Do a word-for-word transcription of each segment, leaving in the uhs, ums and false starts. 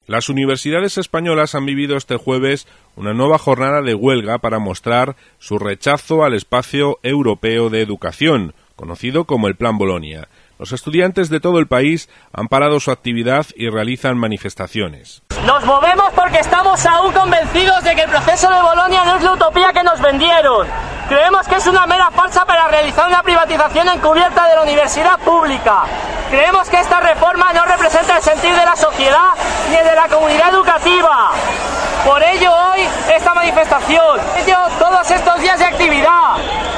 Las universidades españolas han vivido este jueves una nueva jornada de huelga para mostrar su rechazo al espacio europeo de educación, conocido como el Plan Bolonia. Los estudiantes de todo el país han parado su actividad y realizan manifestaciones. Nos movemos porque estamos aún convencidos de que el proceso de Bolonia no es la utopía que nos vendieron. Creemos que es una mera farsa para realizar una privatización encubierta de la universidad pública. Creemos que esta reforma no representa el sentir de la sociedad ni el de la comunidad educativa. Por ello hoy esta manifestación, por ello todos estos días de actividad.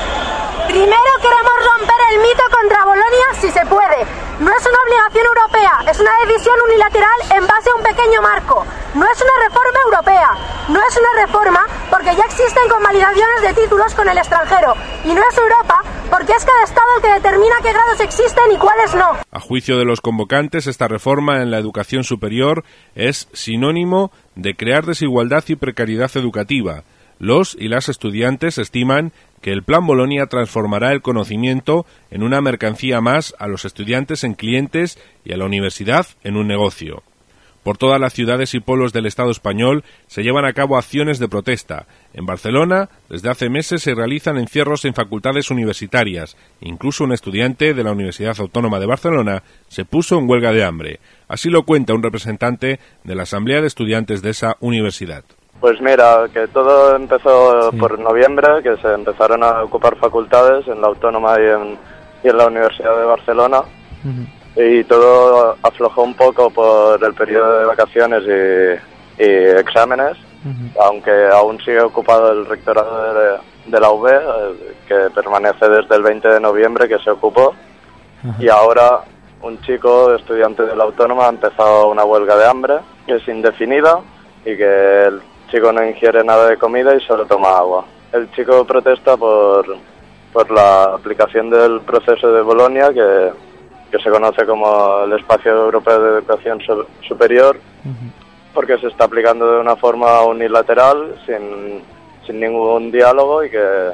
Primero queremos romper el mito contra Bolonia si se puede. No es una obligación europea, es una decisión unilateral en base a un pequeño marco. No es una reforma europea, no es una reforma porque ya existen convalidaciones de títulos con el extranjero. Y no es Europa porque es cada estado el que determina qué grados existen y cuáles no. A juicio de los convocantes, esta reforma en la educación superior es sinónimo de crear desigualdad y precariedad educativa. Los y las estudiantes estiman que el Plan Bolonia transformará el conocimiento en una mercancía más, a los estudiantes en clientes y a la universidad en un negocio. Por todas las ciudades y pueblos del Estado español se llevan a cabo acciones de protesta. En Barcelona, desde hace meses se realizan encierros en facultades universitarias. Incluso un estudiante de la Universidad Autónoma de Barcelona se puso en huelga de hambre. Así lo cuenta un representante de la Asamblea de Estudiantes de esa universidad. Pues mira, que todo empezó sí. por noviembre, que se empezaron a ocupar facultades en la Autónoma y en, y en la Universidad de Barcelona, uh-huh. y todo aflojó un poco por el periodo de vacaciones y, y exámenes, uh-huh. aunque aún sigue ocupado el rectorado de, de la U B, que permanece desde el veinte de noviembre que se ocupó, uh-huh. y ahora un chico estudiante de la Autónoma ha empezado una huelga de hambre, que es indefinida, y que el chico no ingiere nada de comida y solo toma agua. El chico protesta por, por la aplicación del proceso de Bolonia, que, que se conoce como el Espacio Europeo de Educación su, Superior, uh-huh. porque se está aplicando de una forma unilateral, sin, sin ningún diálogo, y que,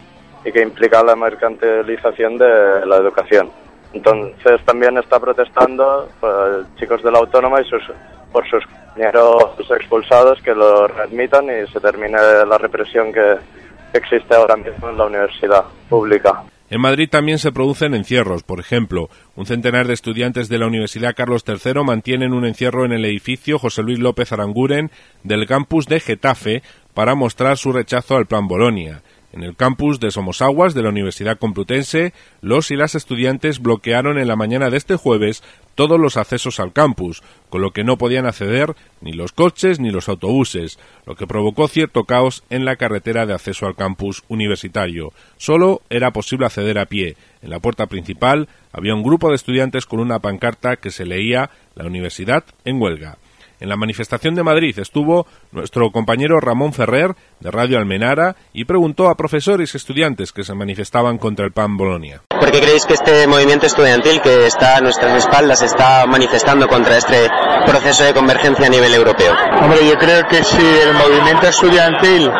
y que implica la mercantilización de la educación. Entonces también está protestando por chicos de la Autónoma y sus, por sus compañeros expulsados, que lo readmitan y se termine la represión que existe ahora mismo en la universidad pública. En Madrid también se producen encierros. Por ejemplo, un centenar de estudiantes de la Universidad Carlos tercero mantienen un encierro en el edificio José Luis López Aranguren del campus de Getafe para mostrar su rechazo al Plan Bolonia. En el campus de Somosaguas de la Universidad Complutense, los y las estudiantes bloquearon en la mañana de este jueves todos los accesos al campus, con lo que no podían acceder ni los coches ni los autobuses, lo que provocó cierto caos en la carretera de acceso al campus universitario. Solo era posible acceder a pie. En la puerta principal había un grupo de estudiantes con una pancarta que se leía «La universidad en huelga». En la manifestación de Madrid estuvo nuestro compañero Ramón Ferrer, de Radio Almenara, y preguntó a profesores y estudiantes que se manifestaban contra el Plan Bolonia. ¿Por qué creéis que este movimiento estudiantil que está a nuestras espaldas está manifestando contra este proceso de convergencia a nivel europeo? Hombre, yo creo que si el movimiento estudiantil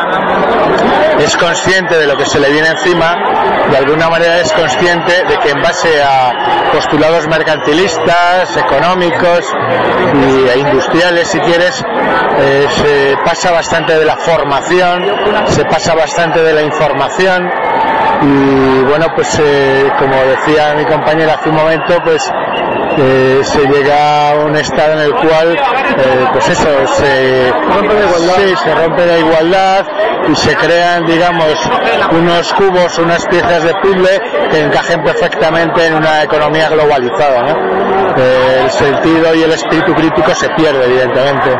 es consciente de lo que se le viene encima, de alguna manera es consciente de que en base a postulados mercantilistas, económicos y, e industriales, si quieres, eh, se pasa bastante de la formación, se pasa bastante de la información y bueno, pues eh, como decía mi compañera hace un momento, pues eh, se llega a un estado en el cual eh, pues eso, se rompe la igualdad, sí, se rompe la igualdad y se crean, digamos, unos cubos, unas piezas de puzzle que encajen perfectamente en una economía globalizada, ¿no? Eh, el sentido y el espíritu crítico se pierde, evidentemente.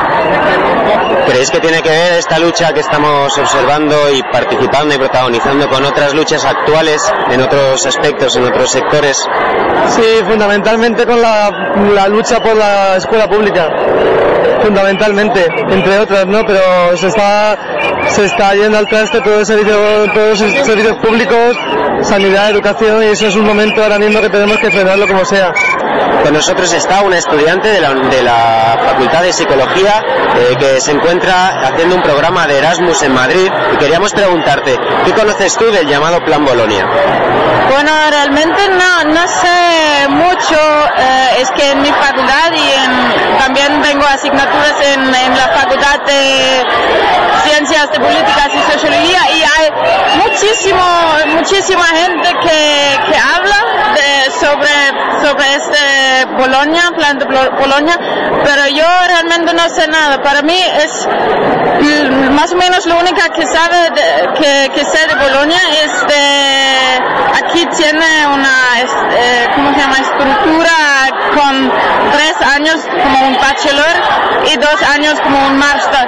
¿Creéis que tiene que ver esta lucha que estamos observando y participando y protagonizando con otras luchas actuales en otros aspectos, en otros sectores? Sí, fundamentalmente con la, la lucha por la escuela pública, fundamentalmente, entre otras, ¿no? Pero se está se está yendo al traste todo el servicio, todos los servicios públicos, sanidad, educación, y eso es un momento ahora mismo que tenemos que frenarlo como sea. Con nosotros está una estudiante de la, de la Facultad de Psicología eh, que se encuentra haciendo un programa de Erasmus en Madrid, y queríamos preguntarte, ¿qué conoces tú del llamado Plan Bolonia? Bueno, realmente no, no sé mucho, eh, es que en mi facultad y en, también tengo asignaturas de ciencias de políticas y sociología, y hay muchísimo, muchísima gente que, que habla de, sobre, sobre este Bolonia, plan de Bolonia, pero yo realmente no sé nada. Para mí es más o menos lo única que sabe de, que, que sé de Bolonia es de, aquí tiene una, eh, ¿cómo se llama?, estructura con tres años como un bachelor y dos años como un máster.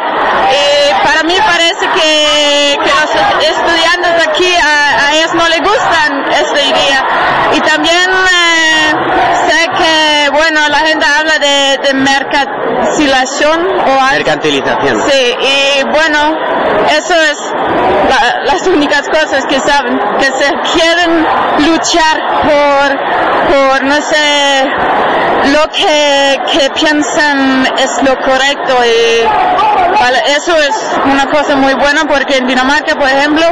Y para mí parece que, que los estudiantes de aquí a, a ellos no les gustan esta idea. Y también eh, sé que, bueno, la gente habla de, de mercantilización o mercantilización. Sí, y bueno, eso es la, las únicas cosas que saben, que se quieren luchar por, por no sé, lo que, que piensan es lo correcto, y vale, eso es una cosa muy buena porque en Dinamarca, por ejemplo,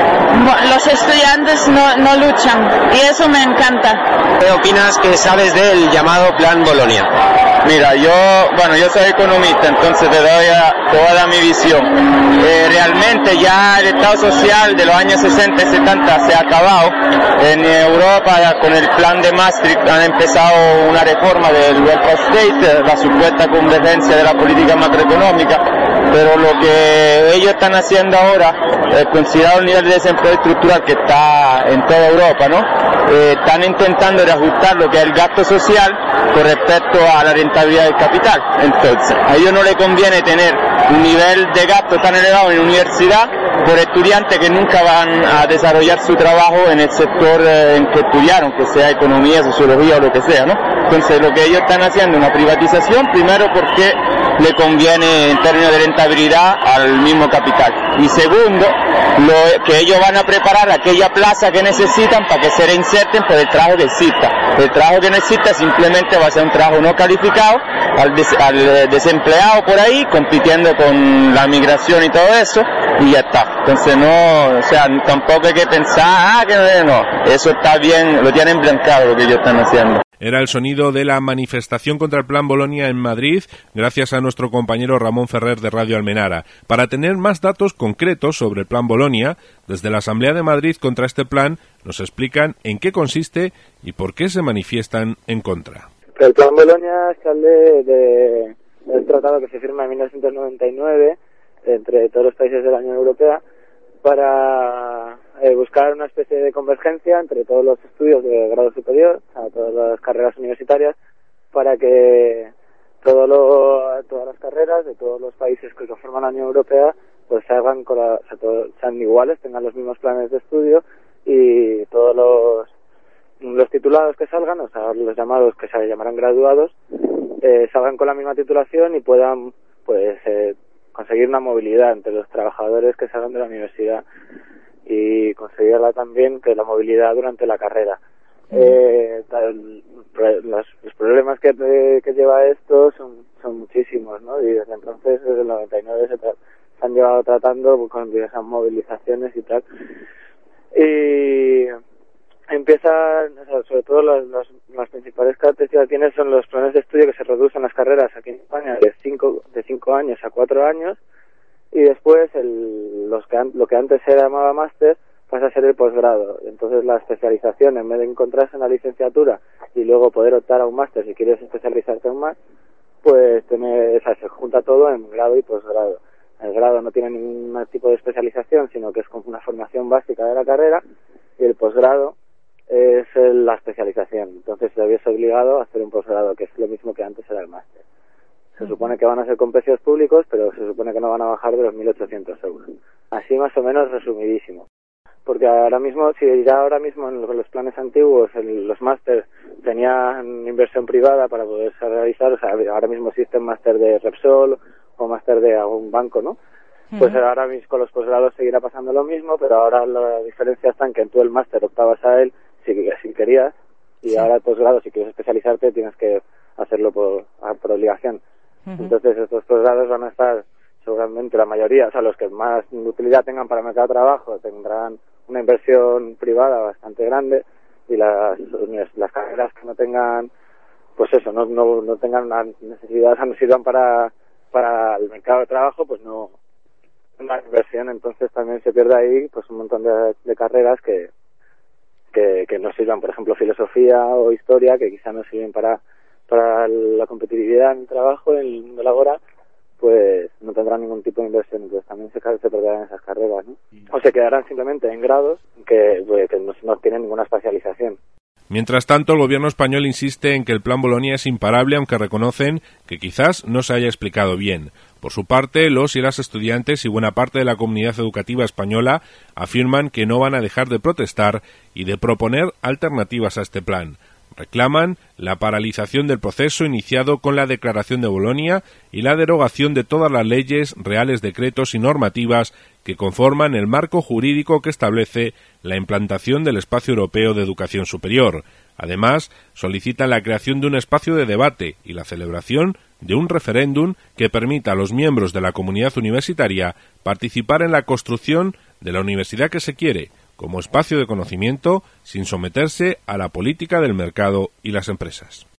los estudiantes no, no luchan, y eso me encanta. ¿Qué opinas que sabes del llamado Plan Bolonia? Mira, yo, bueno, yo soy economista, entonces te doy a, toda mi visión. Eh, realmente ya el Estado social de los años sesenta y setenta se ha acabado. En Europa, ya con el plan de Maastricht, han empezado una reforma del welfare state, la supuesta convergencia de la política macroeconómica, pero lo que ellos están haciendo ahora, eh, considerado el nivel de desempleo estructural que está en toda Europa, ¿no? Eh, están intentando reajustar lo que es el gasto social con respecto a la rentabilidad del capital. Entonces, a ellos no les conviene tener un nivel de gasto tan elevado en universidad por estudiantes que nunca van a desarrollar su trabajo en el sector eh, en que estudiaron, que sea economía, sociología o lo que sea, ¿no? Entonces, lo que ellos están haciendo es una privatización, primero porque le conviene en términos de rentabilidad al mismo capital, y segundo, lo que ellos van a preparar aquella plaza que necesitan para que se reinserten por el trabajo que exista. El trabajo que no exista simplemente va a ser un trabajo no calificado, al, des, al desempleado por ahí, compitiendo con la migración y todo eso, y ya está. Entonces no, o sea, tampoco hay que pensar, ah, que no, eso está bien, lo tienen blancado lo que ellos están haciendo. Era el sonido de la manifestación contra el Plan Bolonia en Madrid, gracias a nuestro compañero Ramón Ferrer de Radio Almenara. Para tener más datos concretos sobre el Plan Bolonia, desde la Asamblea de Madrid contra este plan, nos explican en qué consiste y por qué se manifiestan en contra. El Plan Bolonia sale de, del tratado que se firma en mil novecientos noventa y nueve entre todos los países de la Unión Europea para eh, buscar una especie de convergencia entre todos los estudios de grado superior, o sea, todas las carreras universitarias, para que todo lo, todas las carreras de todos los países que conforman la Unión Europea pues se hagan con la, o sea, todo, sean iguales, tengan los mismos planes de estudio, y todos los los titulados que salgan, o sea, los llamados que se llamarán graduados, eh, salgan con la misma titulación y puedan pues eh, conseguir una movilidad entre los trabajadores que salgan de la universidad, y conseguirla también que la movilidad durante la carrera. Uh-huh. Eh, tal, los, los problemas que, que lleva esto son, son muchísimos, ¿no? Y desde entonces, desde el noventa y nueve, se, tra- se han llevado tratando con diversas movilizaciones y tal. Y empiezan, o sea, sobre todo las, las, las principales características que tienen son los planes de estudio que se reducen las carreras aquí en España de cinco, de cinco años a cuatro años, y después el, los que an, lo que antes se llamaba máster pasa a ser el posgrado. Entonces la especialización, en vez de encontrarse en la licenciatura y luego poder optar a un máster si quieres especializarte aún más, pues tener, o sea, se junta todo en grado y posgrado. El grado no tiene ningún tipo de especialización, sino que es como una formación básica de la carrera, y el posgrado es la especialización. Entonces te ves obligado a hacer un posgrado, que es lo mismo que antes era el máster. Se supone que van a ser con precios públicos, pero se supone que no van a bajar de los mil ochocientos euros. Así más o menos resumidísimo. Porque ahora mismo, si ya ahora mismo en los planes antiguos, en los másters tenían inversión privada para poderse realizar, o sea, ahora mismo existen máster de Repsol o máster de algún banco, ¿no? Uh-huh. Pues ahora mismo con los posgrados seguirá pasando lo mismo, pero ahora la diferencia está en que tú el máster optabas a él si, si querías, y sí. Ahora el posgrado, si quieres especializarte, tienes que hacerlo por, por obligación. Uh-huh. Entonces estos posgrados van a estar, seguramente la mayoría, o sea, los que más utilidad tengan para el mercado de trabajo, tendrán una inversión privada bastante grande, y las las carreras que no tengan, pues eso, no no, no tengan una necesidad, o sea, no sirvan para para el mercado de trabajo, pues no, no hay inversión, entonces también se pierde ahí pues un montón de, de carreras que, que que no sirvan, por ejemplo, filosofía o historia, que quizá no sirven para para la competitividad en el trabajo, en el mundo laboral, pues no tendrán ningún tipo de inversión, entonces también se, se perderán esas carreras, ¿no? O se quedarán simplemente en grados que, pues, que no, no tienen ninguna especialización. Mientras tanto, el gobierno español insiste en que el Plan Bolonia es imparable, aunque reconocen que quizás no se haya explicado bien. Por su parte, los y las estudiantes y buena parte de la comunidad educativa española afirman que no van a dejar de protestar y de proponer alternativas a este plan. Reclaman la paralización del proceso iniciado con la Declaración de Bolonia y la derogación de todas las leyes, reales decretos y normativas que conforman el marco jurídico que establece la implantación del Espacio Europeo de Educación Superior. Además, solicitan la creación de un espacio de debate y la celebración de un referéndum que permita a los miembros de la comunidad universitaria participar en la construcción de la universidad que se quiere, como espacio de conocimiento, sin someterse a la política del mercado y las empresas.